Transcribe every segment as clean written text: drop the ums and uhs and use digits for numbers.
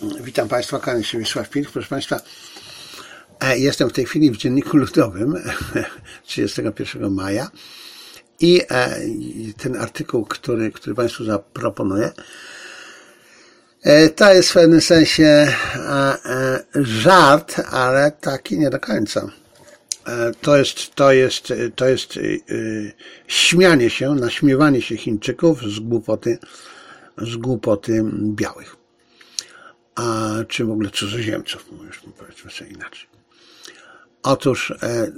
Witam Państwa, kłaniam się Wiesław Pilch. Proszę Państwa, jestem w tej chwili w Dzienniku Ludowym 31 maja i ten artykuł, który Państwu zaproponuję, to jest w pewnym sensie żart, ale taki nie do końca. To jest śmianie się, naśmiewanie się Chińczyków z głupoty białych. Czy w ogóle cudzoziemców, już powiedzmy sobie inaczej. Otóż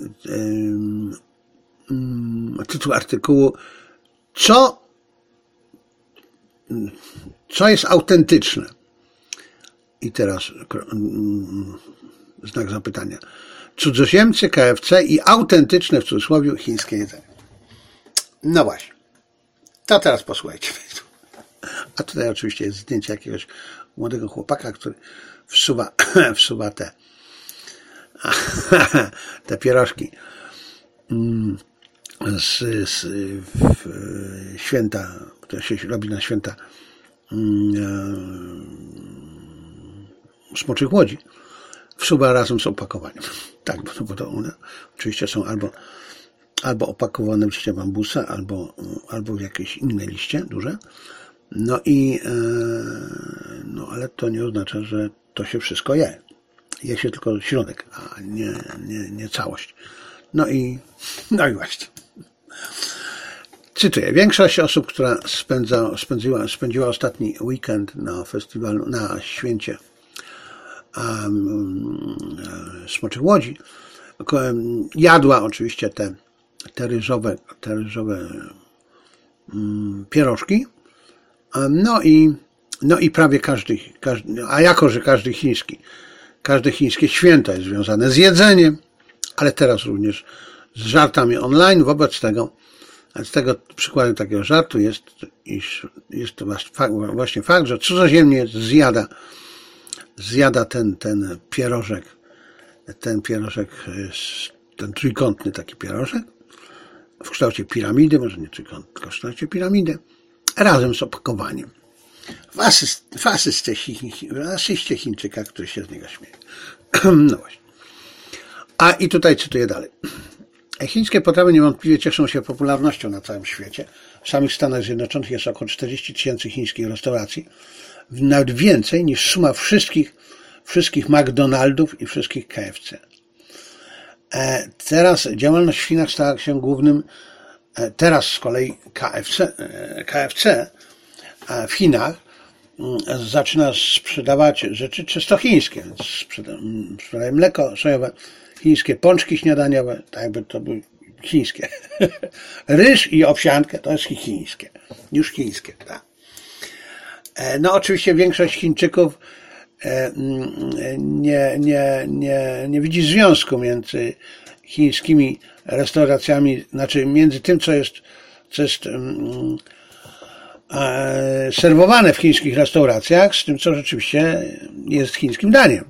tytuł artykułu: co jest autentyczne? I teraz znak zapytania. Cudzoziemcy, KFC i autentyczne, w cudzysłowie, chińskie jedzenie. No właśnie. To teraz posłuchajcie. A tutaj oczywiście jest zdjęcie jakiegoś młodego chłopaka, który wsuwa te pierożki w święta, które się robi na święta Smoczych Łodzi. Wsuwa razem z opakowaniem. Tak, bo to one oczywiście są albo opakowane w liście bambusa, albo w jakieś inne liście duże. Ale to nie oznacza, że to się wszystko je. Je się tylko środek, a nie całość. No i właśnie. Cytuję. Większość osób, która spędziła ostatni weekend na festiwalu, na święcie Smoczych Łodzi, jadła oczywiście te ryżowe pierożki. No i prawie każdy, a jako że każde chińskie święto jest związane z jedzeniem, ale teraz również z żartami online. Wobec tego przykładem takiego żartu jest to właśnie fakt, że cudzoziemiec zjada ten pierożek, ten trójkątny taki pierożek w kształcie piramidy, może nie trójkątny, tylko w kształcie piramidy, razem z opakowaniem. W asyście Chińczyka, który się z niego śmieje. No właśnie. I tutaj cytuję dalej. Chińskie potrawy niewątpliwie cieszą się popularnością na całym świecie. W samych Stanach Zjednoczonych jest około 40 000 chińskich restauracji. Nawet więcej niż suma wszystkich McDonaldów i wszystkich KFC. Teraz działalność w Chinach stała się głównym. Teraz z kolei KFC w Chinach zaczyna sprzedawać rzeczy czysto chińskie. Sprzedaje mleko sojowe, chińskie pączki śniadaniowe, tak jakby to były chińskie. Ryż i owsiankę to jest chińskie. Już chińskie, tak. No oczywiście większość Chińczyków nie widzi związku między chińskimi restauracjami, znaczy między tym, co jest serwowane w chińskich restauracjach, z tym, co rzeczywiście jest chińskim daniem.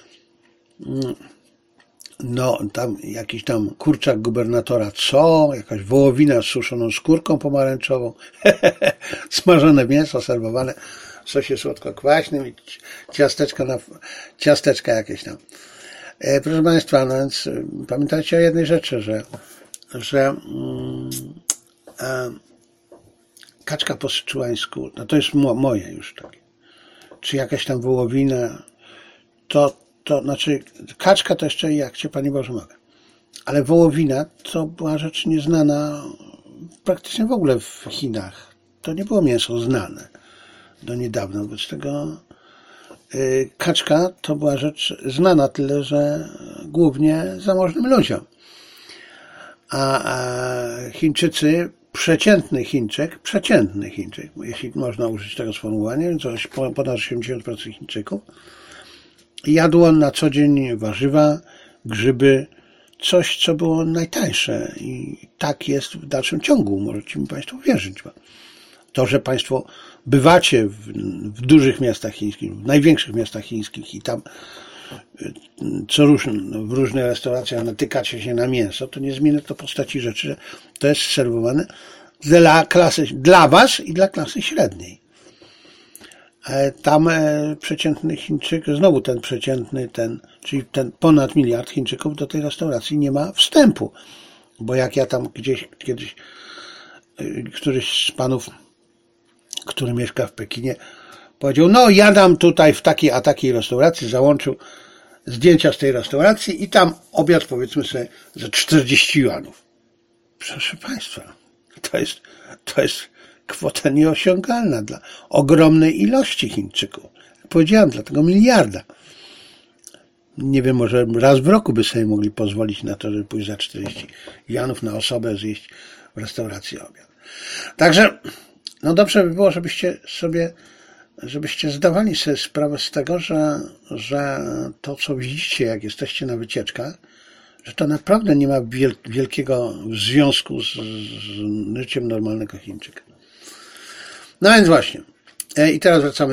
No, tam jakiś tam kurczak gubernatora jakaś wołowina z suszoną skórką pomarańczową, smażone mięso serwowane w sosie słodko-kwaśnym i ciasteczka jakieś tam. Proszę Państwa, no więc pamiętajcie o jednej rzeczy, że kaczka po syczuańsku, no to jest moje już takie, czy jakaś tam wołowina, to znaczy kaczka to jeszcze jak Cię Panie Boże mogę, ale wołowina to była rzecz nieznana praktycznie w ogóle w Chinach. To nie było mięso znane do niedawna, wobec tego kaczka to była rzecz znana, tyle że głównie zamożnym ludziom. A Chińczycy, przeciętny Chińczyk, jeśli można użyć tego sformułowania, więc ponad 80% Chińczyków, jadło na co dzień warzywa, grzyby, coś, co było najtańsze i tak jest w dalszym ciągu, możecie mi Państwo wierzyć. To, że Państwo bywacie w dużych miastach chińskich, w największych miastach chińskich i tam w różnych restauracjach natykacie się na mięso, to nie zmienia to postaci rzeczy, że to jest serwowane dla Was i dla klasy średniej. Tam przeciętny Chińczyk, znowu ten przeciętny, czyli ten ponad 1 miliard Chińczyków do tej restauracji nie ma wstępu. Bo jak ja tam kiedyś któryś z panów, który mieszka w Pekinie, powiedział, no jadam tutaj w takiej a takiej restauracji, załączył zdjęcia z tej restauracji i tam obiad, powiedzmy sobie, za 40 juanów. Proszę Państwa, to jest kwota nieosiągalna dla ogromnej ilości Chińczyków. Powiedziałem, dla tego miliarda. Nie wiem, może raz w roku by sobie mogli pozwolić na to, żeby pójść za 40 juanów na osobę zjeść w restauracji obiad. Także, no dobrze by było, żebyście zdawali sobie sprawę z tego, że to, co widzicie, jak jesteście na wycieczkach, że to naprawdę nie ma wielkiego związku z życiem normalnego Chińczyka. No więc właśnie. I teraz wracamy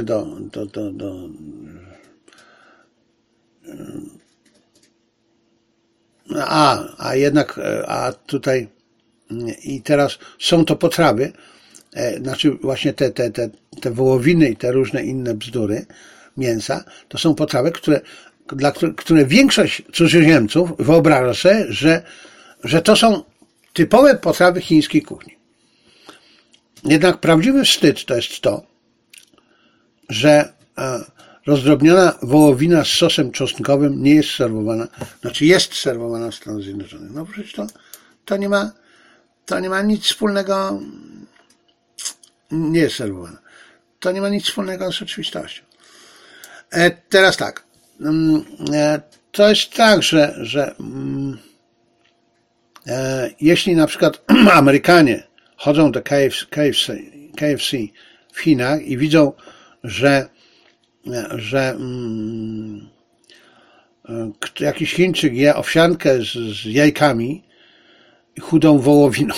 a tutaj i teraz są to potrawy, znaczy właśnie te wołowiny i te różne inne bzdury, mięsa, to są potrawy, które większość cudzoziemców wyobraża sobie, że to są typowe potrawy chińskiej kuchni. Jednak prawdziwy wstyd to jest to, że rozdrobniona wołowina z sosem czosnkowym nie jest serwowana, znaczy jest serwowana w Stanach Zjednoczonych. No przecież to nie ma nic wspólnego, nie jest serwowana. To nie ma nic wspólnego z rzeczywistością. Teraz tak, to jest tak, że jeśli na przykład Amerykanie chodzą do KFC w Chinach i widzą, że jakiś Chińczyk je owsiankę z jajkami i chudą wołowiną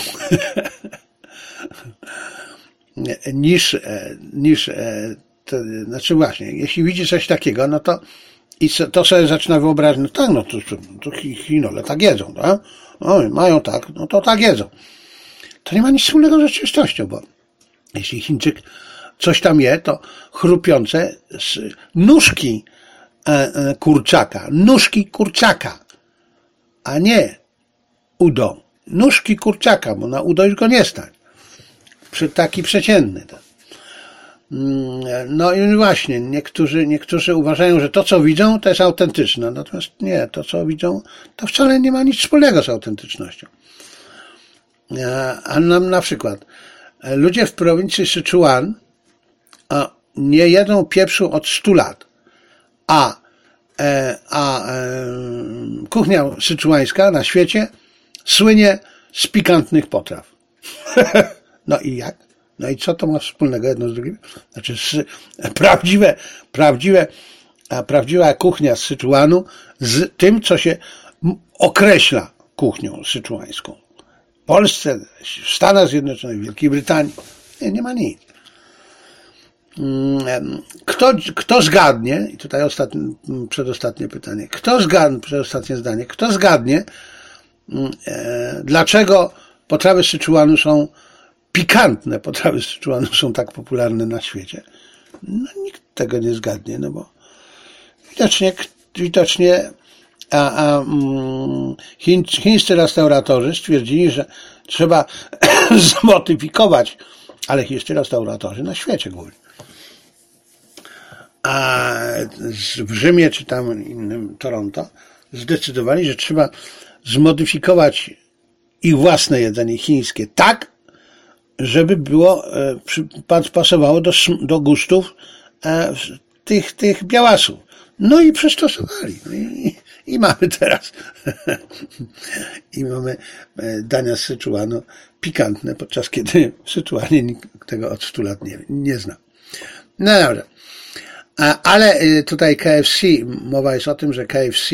znaczy właśnie, jeśli widzi coś takiego, no to sobie zaczyna wyobrazić, no tak, no to Chinole tak jedzą, tak? No, mają tak, no to tak jedzą. To nie ma nic wspólnego z rzeczywistością, bo jeśli Chińczyk coś tam je, to chrupiące nóżki kurczaka, a nie udo. Nóżki kurczaka, bo na udo już go nie stać. Taki przeciętny. No i właśnie, niektórzy uważają, że to, co widzą, to jest autentyczne. Natomiast nie, to, co widzą, to wcale nie ma nic wspólnego z autentycznością. A na przykład ludzie w prowincji Sichuan nie jedzą pieprzu od 100 lat, a kuchnia syczuańska na świecie słynie z pikantnych potraw. No i jak? No i co to ma wspólnego jedno z drugim? Znaczy prawdziwa kuchnia z Syczuanu z tym, co się określa kuchnią syczuańską. W Polsce, w Stanach Zjednoczonych, w Wielkiej Brytanii nie ma nic. Kto zgadnie, i tutaj przedostatnie pytanie, przedostatnie zdanie, kto zgadnie, dlaczego potrawy Syczuanu są pikantne, potrawy Syczuanu są tak popularne na świecie? No nikt tego nie zgadnie, no bo widocznie chińscy restauratorzy stwierdzili, że trzeba zmodyfikować, ale chińscy restauratorzy na świecie głównie. A w Rzymie czy tam innym Toronto zdecydowali, że trzeba zmodyfikować ich własne jedzenie chińskie tak, żeby było, pasowało do gustów tych białasów. No i przystosowali. I mamy teraz i mamy dania z Syczuanu pikantne, podczas kiedy w Syczuanie nikt tego od 100 lat nie zna. No dobra. Ale tutaj KFC, mowa jest o tym, że KFC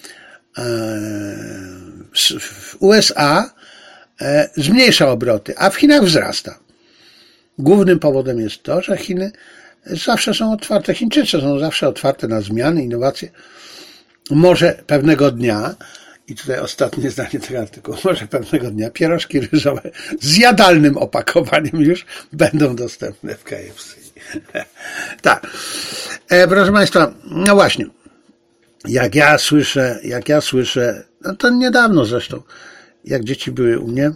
w USA zmniejsza obroty, a w Chinach wzrasta. Głównym powodem jest to, że Chiny zawsze są otwarte, Chińczycy są zawsze otwarte na zmiany, innowacje. Może pewnego dnia, i tutaj ostatnie zdanie tego artykułu, może pewnego dnia pierożki ryżowe z jadalnym opakowaniem już będą dostępne w KFC. Tak. Proszę Państwa, no właśnie, jak ja słyszę, no to niedawno zresztą, jak dzieci były u mnie,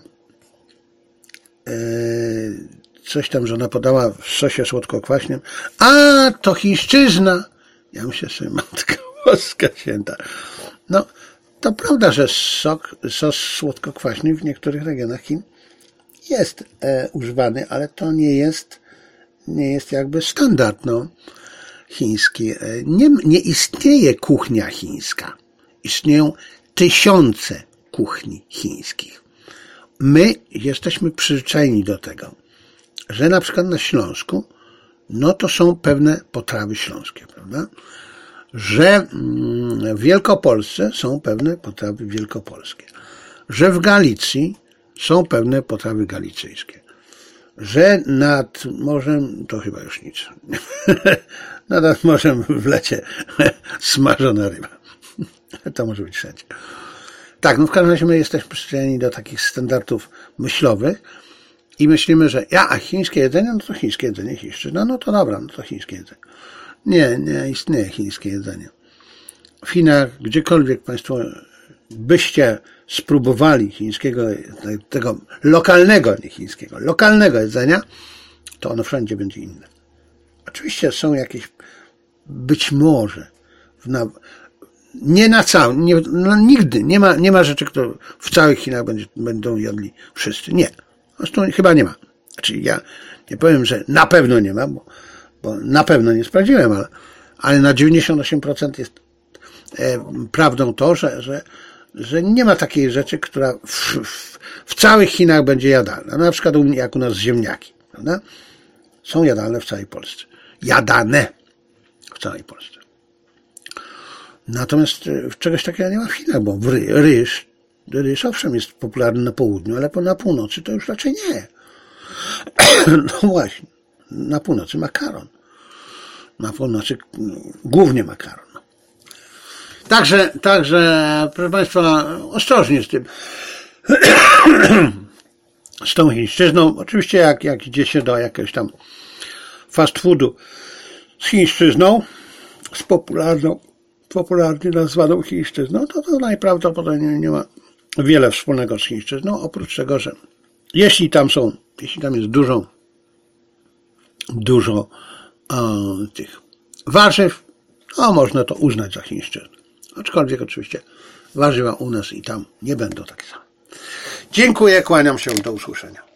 coś tam żona podała w sosie słodko-kwaśnym, a to chińszczyzna. Ja myślę sobie, Matka Boska Święta. No, to prawda, że sos słodko-kwaśny w niektórych regionach Chin jest używany, ale to nie jest jakby standard chiński. Nie istnieje kuchnia chińska. Istnieją tysiące kuchni chińskich. My jesteśmy przyzwyczajeni do tego, że na przykład na Śląsku, no to są pewne potrawy śląskie, prawda? Że w Wielkopolsce są pewne potrawy wielkopolskie. Że w Galicji są pewne potrawy galicyjskie. Że nad morzem, to chyba już nic. Nad morzem w lecie smażona ryba. To może być wszędzie. Tak, no w każdym razie my jesteśmy przyzwyczajeni do takich standardów myślowych i myślimy, że a chińskie jedzenie, no to chińskie jedzenie, chińszczyzna, no to dobra, no to chińskie jedzenie. Nie istnieje chińskie jedzenie. W Chinach, gdziekolwiek Państwo byście spróbowali chińskiego, tego lokalnego, nie chińskiego, lokalnego jedzenia, to ono wszędzie będzie inne. Oczywiście są jakieś, być może, nie na całym, nigdy, nie ma rzeczy, które w całych Chinach będą jadli wszyscy. Nie. Zresztą chyba nie ma. Znaczy ja nie powiem, że na pewno nie ma, bo na pewno nie sprawdziłem, ale na 98% jest prawdą to, że nie ma takiej rzeczy, która w całych Chinach będzie jadalna. Na przykład jak u nas ziemniaki, prawda? Są jadalne w całej Polsce. Jadane w całej Polsce. Natomiast czegoś takiego nie ma w Chinach, bo ryż owszem jest popularny na południu, ale na północy to już raczej nie. No właśnie, na północy makaron. Na północy głównie makaron. Także, proszę Państwa, ostrożnie z tym. Z tą chińszczyzną. Oczywiście jak idzie się do jakiegoś tam fast foodu z chińszczyzną, z popularnie nazwaną chińszczyzną, to najprawdopodobniej nie ma wiele wspólnego z chińszczyzną, oprócz tego, że jeśli tam jest dużo tych warzyw, to można to uznać za chińszczyznę. Aczkolwiek oczywiście warzywa u nas i tam nie będą takie same. Dziękuję, kłaniam się, do usłyszenia.